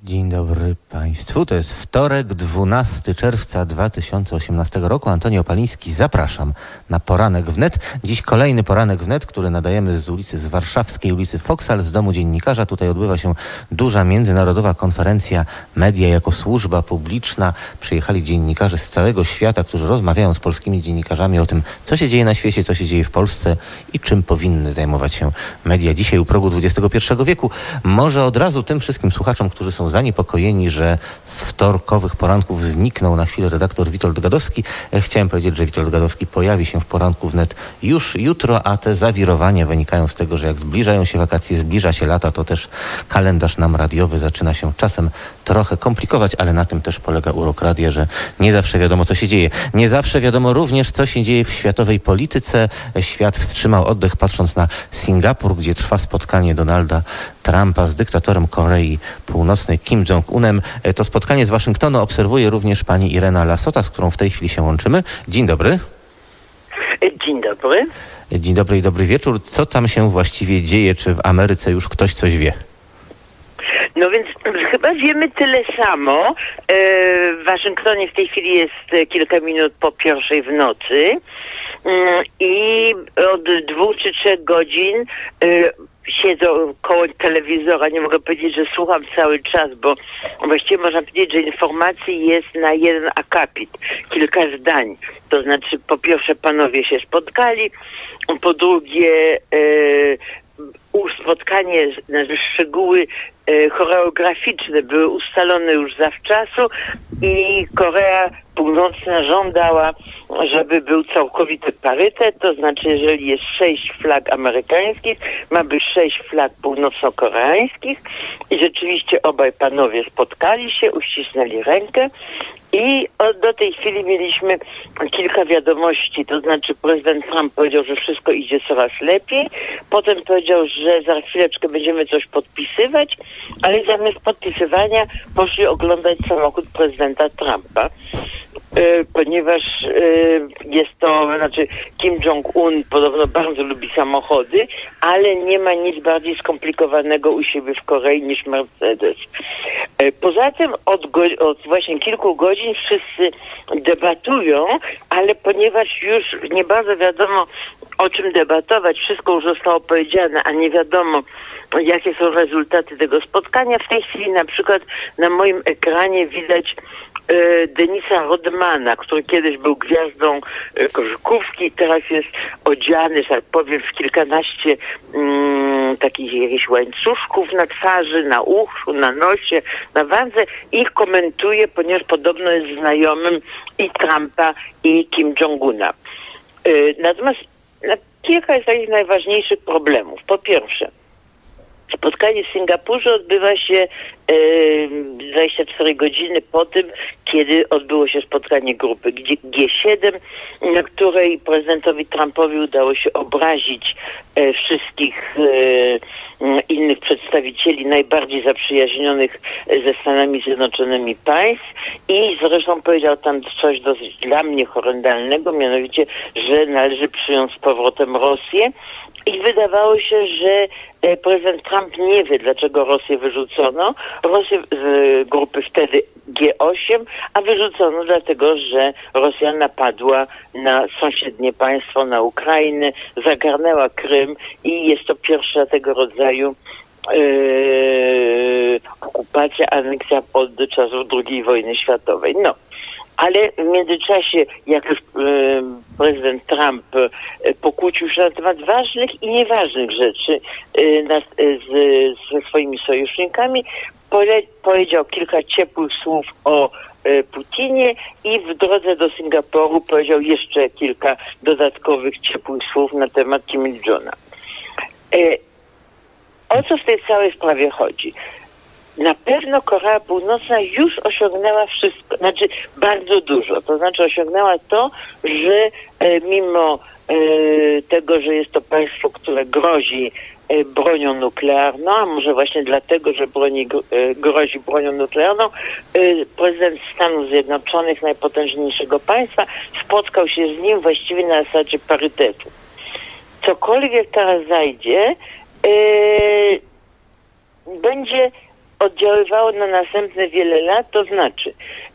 Dzień dobry Państwu. To jest wtorek, 12 czerwca 2018 roku. Antoni Opaliński, zapraszam na Poranek Wnet. Dziś kolejny Poranek Wnet, który nadajemy z warszawskiej ulicy Foksal, z Domu Dziennikarza. Tutaj odbywa się duża międzynarodowa konferencja Media jako służba publiczna. Przyjechali dziennikarze z całego świata, którzy rozmawiają z polskimi dziennikarzami o tym, co się dzieje na świecie, co się dzieje w Polsce i czym powinny zajmować się media dzisiaj u progu XXI wieku. Może od razu tym wszystkim słuchaczom, którzy są zaniepokojeni, że z wtorkowych poranków zniknął na chwilę redaktor Witold Gadowski. Chciałem powiedzieć, że Witold Gadowski pojawi się w Poranku Wnet już jutro, a te zawirowania wynikają z tego, że jak zbliżają się wakacje, zbliża się lata, to też kalendarz nam radiowy zaczyna się czasem trochę komplikować, ale na tym też polega urok radia, że nie zawsze wiadomo, co się dzieje. Nie zawsze wiadomo również, co się dzieje w światowej polityce. Świat wstrzymał oddech, patrząc na Singapur, gdzie trwa spotkanie Donalda Trumpa z dyktatorem Korei Północnej Kim Jong-unem. To spotkanie z Waszyngtonu obserwuje również pani Irena Lasota, z którą w tej chwili się łączymy. Dzień dobry. Dzień dobry. Dzień dobry i dobry wieczór. Co tam się właściwie dzieje? Czy w Ameryce już ktoś coś wie? No więc chyba wiemy tyle samo. W Waszyngtonie w tej chwili jest kilka minut po 1:00 w nocy i od 2 czy 3 godzin siedzę koło telewizora. Nie mogę powiedzieć, że słucham cały czas, bo właściwie można powiedzieć, że informacji jest na jeden akapit. Kilka zdań. To znaczy, po pierwsze panowie się spotkali, po drugie spotkanie, znaczy szczegóły choreograficzne były ustalone już zawczasu i Korea Północna żądała, żeby był całkowity parytet, to znaczy, jeżeli jest 6 flag amerykańskich, ma być 6 flag północno-koreańskich i rzeczywiście obaj panowie spotkali się, uścisnęli rękę i do tej chwili mieliśmy kilka wiadomości, to znaczy prezydent Trump powiedział, że wszystko idzie coraz lepiej, potem powiedział, że za chwileczkę będziemy coś podpisywać, ale zamiast podpisywania poszli oglądać samochód prezydenta Trumpa, ponieważ jest to, znaczy Kim Jong-un podobno bardzo lubi samochody, ale nie ma nic bardziej skomplikowanego u siebie w Korei niż Mercedes. Poza tym od właśnie kilku godzin wszyscy debatują, ale ponieważ już nie bardzo wiadomo, o czym debatować, wszystko już zostało powiedziane, a nie wiadomo, jakie są rezultaty tego spotkania. W tej chwili na przykład na moim ekranie widać Denisa Rodmana, który kiedyś był gwiazdą koszykówki, teraz jest odziany, że tak powiem, w kilkanaście takich jakichś łańcuszków na twarzy, na uchu, na nosie, na wandze i komentuje, ponieważ podobno jest znajomym i Trumpa, i Kim Jong-una. Natomiast kilka jest takich najważniejszych problemów. Po pierwsze, spotkanie w Singapurze odbywa się 24 godziny po tym, kiedy odbyło się spotkanie grupy G7, na której prezydentowi Trumpowi udało się obrazić wszystkich innych przedstawicieli najbardziej zaprzyjaźnionych ze Stanami Zjednoczonymi państw i zresztą powiedział tam coś dosyć dla mnie horrendalnego, mianowicie, że należy przyjąć z powrotem Rosję. I wydawało się, że prezydent Trump nie wie, dlaczego Rosję wyrzucono. Rosję z grupy wtedy G8, a wyrzucono dlatego, że Rosja napadła na sąsiednie państwo, na Ukrainę, zagarnęła Krym i jest to pierwsza tego rodzaju okupacja, aneksja od czasów II wojny światowej. No. Ale w międzyczasie, jak już prezydent Trump pokłócił się na temat ważnych i nieważnych rzeczy ze swoimi sojusznikami, powiedział kilka ciepłych słów o Putinie i w drodze do Singapuru powiedział jeszcze kilka dodatkowych ciepłych słów na temat Kim Il-juna. O co w tej całej sprawie chodzi? Na pewno Korea Północna już osiągnęła wszystko, znaczy bardzo dużo. To znaczy osiągnęła to, że mimo tego, że jest to państwo, które grozi bronią nuklearną, a może właśnie dlatego, że grozi bronią nuklearną, prezydent Stanów Zjednoczonych, najpotężniejszego państwa, spotkał się z nim właściwie na zasadzie parytetu. Cokolwiek teraz zajdzie, będzie oddziaływało na następne wiele lat, to znaczy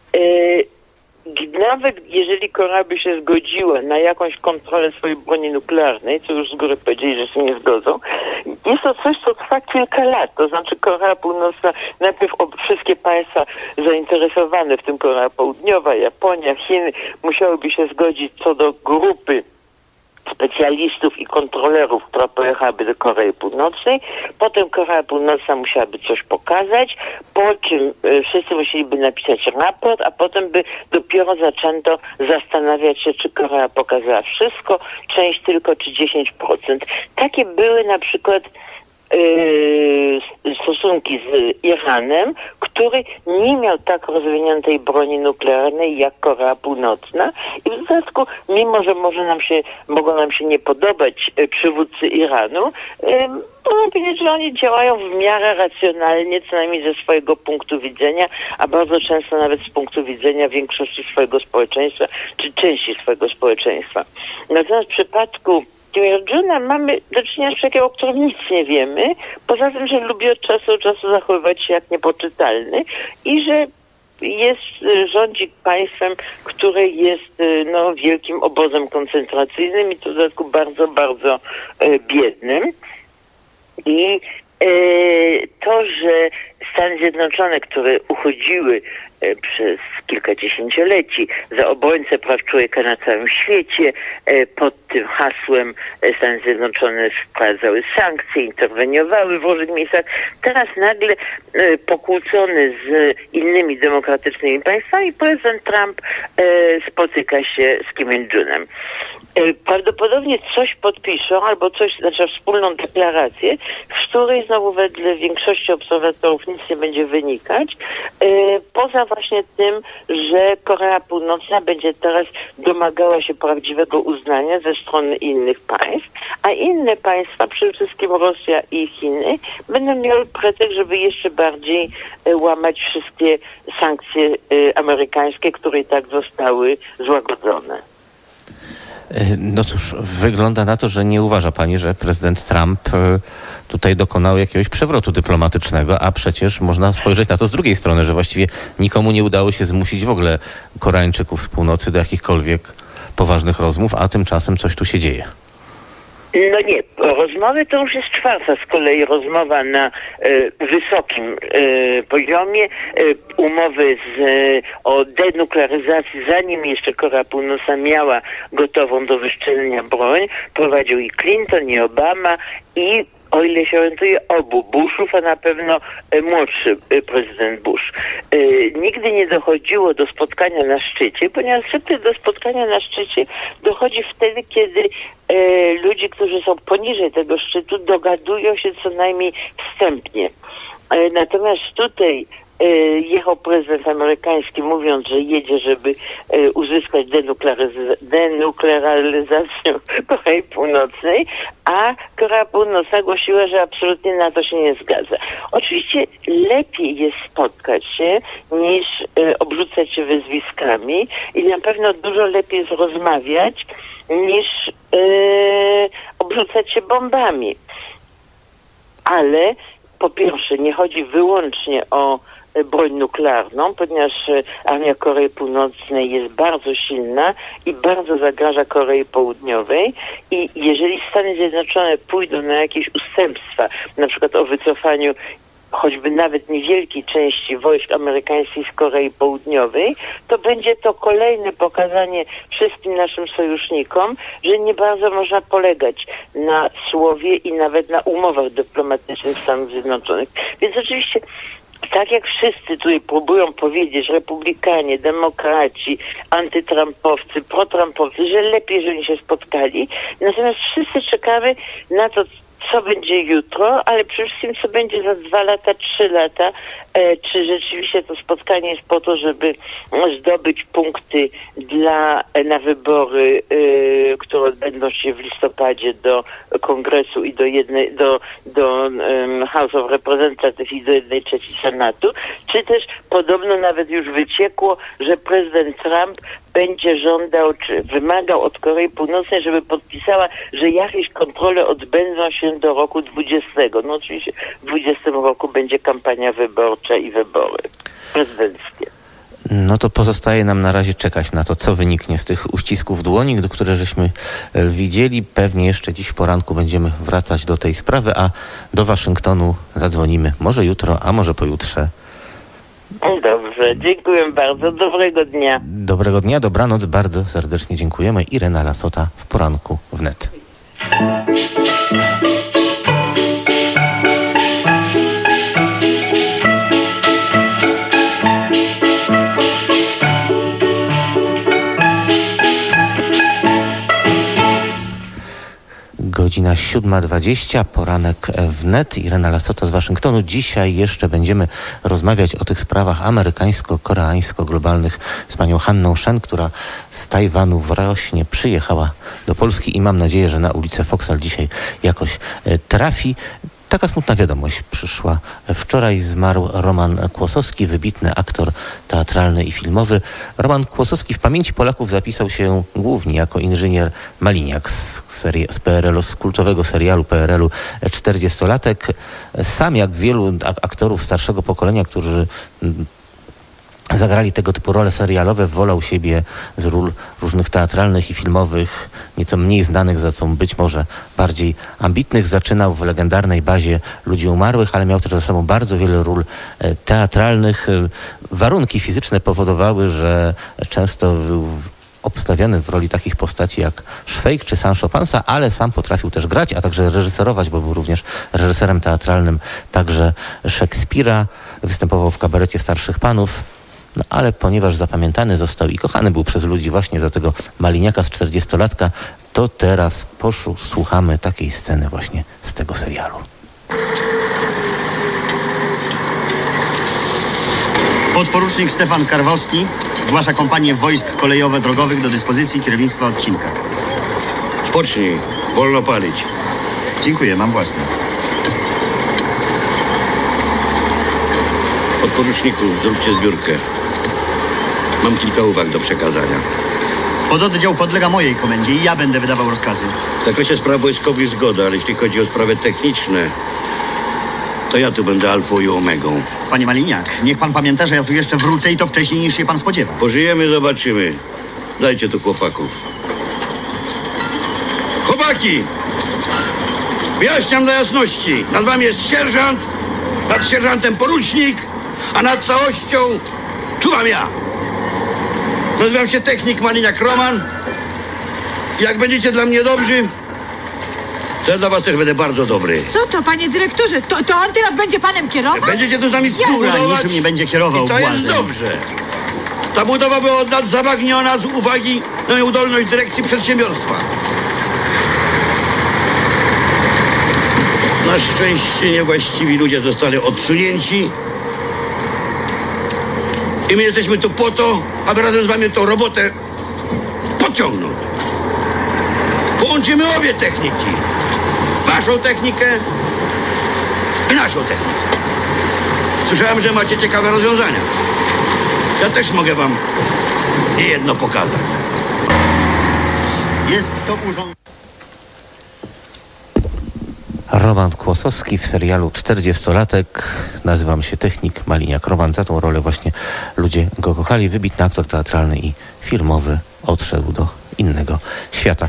nawet jeżeli Korea by się zgodziła na jakąś kontrolę swojej broni nuklearnej, co już z góry powiedzieli, że się nie zgodzą, jest to coś, co trwa kilka lat. To znaczy Korea Północna, najpierw wszystkie państwa zainteresowane, w tym Korea Południowa, Japonia, Chiny, musiałyby się zgodzić co do grupy specjalistów i kontrolerów, która pojechałaby do Korei Północnej. Potem Korea Północna musiałaby coś pokazać, po czym wszyscy musieliby napisać raport, a potem by dopiero zaczęto zastanawiać się, czy Korea pokazała wszystko, część tylko, czy 10%. Takie były na przykład stosunki z Iranem, który nie miał tak rozwiniętej broni nuklearnej jak Korea Północna i w dodatku, mimo że mogą nam się nie podobać przywódcy Iranu, można powiedzieć, że oni działają w miarę racjonalnie, co najmniej ze swojego punktu widzenia, a bardzo często nawet z punktu widzenia większości swojego społeczeństwa, czy części swojego społeczeństwa. Natomiast w przypadku Kim Il-juna mamy do czynienia z człowiekiem, o którym nic nie wiemy, poza tym, że lubi od czasu do czasu zachowywać się jak niepoczytalny i że rządzi państwem, które jest wielkim obozem koncentracyjnym i to w dodatku bardzo, bardzo biednym. I to, że Stany Zjednoczone, które uchodziły przez kilka dziesięcioleci za obrońcę praw człowieka na całym świecie, pod tym hasłem Stany Zjednoczone wprowadzały sankcje, interweniowały w różnych miejscach. Teraz nagle pokłócony z innymi demokratycznymi państwami prezydent Trump spotyka się z Kim Il-junem. Prawdopodobnie coś podpiszą, albo wspólną deklarację, z której znowu wedle większości obserwatorów nic nie będzie wynikać, poza właśnie tym, że Korea Północna będzie teraz domagała się prawdziwego uznania ze strony innych państw, a inne państwa, przede wszystkim Rosja i Chiny, będą miały pretekst, żeby jeszcze bardziej łamać wszystkie sankcje amerykańskie, które i tak zostały złagodzone. No cóż, wygląda na to, że nie uważa pani, że prezydent Trump tutaj dokonał jakiegoś przewrotu dyplomatycznego, a przecież można spojrzeć na to z drugiej strony, że właściwie nikomu nie udało się zmusić w ogóle Koreańczyków z północy do jakichkolwiek poważnych rozmów, a tymczasem coś tu się dzieje. No nie, rozmowy to już jest czwarta z kolei rozmowa na wysokim poziomie, umowy o denuklearyzacji, zanim jeszcze Korea Północna miała gotową do wyszczelenia broń, prowadził i Clinton, i Obama, i o ile się orientuję, obu Bushów, a na pewno młodszy prezydent Bush. Nigdy nie dochodziło do spotkania na szczycie, ponieważ do spotkania na szczycie dochodzi wtedy, kiedy ludzie, którzy są poniżej tego szczytu, dogadują się co najmniej wstępnie. Natomiast tutaj jechał prezydent amerykański, mówiąc, że jedzie, żeby uzyskać denuklearyzację Korei Północnej, a Korea Północna głosiła, że absolutnie na to się nie zgadza. Oczywiście lepiej jest spotkać się, niż obrzucać się wyzwiskami i na pewno dużo lepiej jest rozmawiać, niż obrzucać się bombami. Ale po pierwsze, nie chodzi wyłącznie o broń nuklearną, ponieważ armia Korei Północnej jest bardzo silna i bardzo zagraża Korei Południowej i jeżeli Stany Zjednoczone pójdą na jakieś ustępstwa, na przykład o wycofaniu choćby nawet niewielkiej części wojsk amerykańskich z Korei Południowej, to będzie to kolejne pokazanie wszystkim naszym sojusznikom, że nie bardzo można polegać na słowie i nawet na umowach dyplomatycznych Stanów Zjednoczonych. Więc oczywiście tak jak wszyscy tutaj próbują powiedzieć, republikanie, demokraci, antytrumpowcy, protrumpowcy, że lepiej, że oni się spotkali. Natomiast wszyscy czekamy na to, co będzie jutro, ale przede wszystkim co będzie za 2 lata, 3 lata, czy rzeczywiście to spotkanie jest po to, żeby zdobyć punkty na wybory, które odbędą się w listopadzie do Kongresu i do House of Representatives i do 1/3 Senatu, czy też podobno nawet już wyciekło, że prezydent Trump będzie żądał, czy wymagał od Korei Północnej, żeby podpisała, że jakieś kontrole odbędą się do roku 20. No oczywiście w 20 roku będzie kampania wyborcza i wybory prezydenckie. No to pozostaje nam na razie czekać na to, co wyniknie z tych uścisków dłoni, które żeśmy widzieli. Pewnie jeszcze dziś w poranku będziemy wracać do tej sprawy, a do Waszyngtonu zadzwonimy może jutro, a może pojutrze. Dobrze, dziękuję bardzo. Dobrego dnia. Dobrego dnia, dobranoc. Bardzo serdecznie dziękujemy. Irena Lasota w Poranku Wnet. Godzina 7:20, Poranek Wnet. Irena Lasota z Waszyngtonu. Dzisiaj jeszcze będziemy rozmawiać o tych sprawach amerykańsko-koreańsko-globalnych z panią Hanną Shen, która z Tajwanu właśnie przyjechała do Polski i mam nadzieję, że na ulicę Foksal dzisiaj jakoś trafi. Taka smutna wiadomość przyszła. Wczoraj zmarł Roman Kłosowski, wybitny aktor teatralny i filmowy. Roman Kłosowski w pamięci Polaków zapisał się głównie jako inżynier Maliniak z PRL-u, z kultowego serialu PRL-u 40-latek. Sam jak wielu aktorów starszego pokolenia, którzy zagrali tego typu role serialowe, wolał siebie z ról różnych teatralnych i filmowych, nieco mniej znanych, za co być może bardziej ambitnych. Zaczynał w legendarnej bazie Ludzi Umarłych, ale miał też za sobą bardzo wiele ról teatralnych. Warunki fizyczne powodowały, że często był obstawiany w roli takich postaci jak Szwejk czy Sancho Panza, ale sam potrafił też grać, a także reżyserować, bo był również reżyserem teatralnym także Szekspira. Występował w kabarecie Starszych Panów. No ale ponieważ zapamiętany został i kochany był przez ludzi właśnie za tego Maliniaka z 40-latka, to teraz słuchamy takiej sceny właśnie z tego serialu. Podporucznik Stefan Karwowski zgłasza kompanię wojsk kolejowo-drogowych do dyspozycji kierownictwa odcinka. Spocznij, wolno palić. Dziękuję, mam własne. Podporuczniku, zróbcie zbiórkę. Mam kilka uwag do przekazania. Pododdział podlega mojej komendzie i ja będę wydawał rozkazy. W zakresie spraw wojskowych zgoda, ale jeśli chodzi o sprawy techniczne, to ja tu będę alfą i omegą. Panie Maliniak, niech pan pamięta, że ja tu jeszcze wrócę i to wcześniej niż się pan spodziewa. Pożyjemy, zobaczymy. Dajcie tu chłopaków. Chłopaki! Wyjaśniam dla jasności. Nad wami jest sierżant, nad sierżantem porucznik, a nad całością czuwam ja. Nazywam się technik Maliniak Roman. Jak będziecie dla mnie dobrzy, to ja dla was też będę bardzo dobry. Co to, panie dyrektorze? To on teraz będzie panem kierował? Będziecie tu z nami Która współbudować niczym nie będzie kierował i to jest błazem. dobrze. Ta budowa była od lat zabagniona z uwagi na nieudolność dyrekcji przedsiębiorstwa. Na szczęście niewłaściwi ludzie zostali odsunięci i my jesteśmy tu po to, aby razem z wami tą robotę podciągnąć. Połączymy obie techniki. Waszą technikę i naszą technikę. Słyszałem, że macie ciekawe rozwiązania. Ja też mogę wam niejedno pokazać. Jest to urząd... Roman Kłosowski w serialu 40-latek. Nazywam się technik Maliniak Roman. Za tą rolę właśnie ludzie go kochali. Wybitny aktor teatralny i filmowy odszedł do innego świata.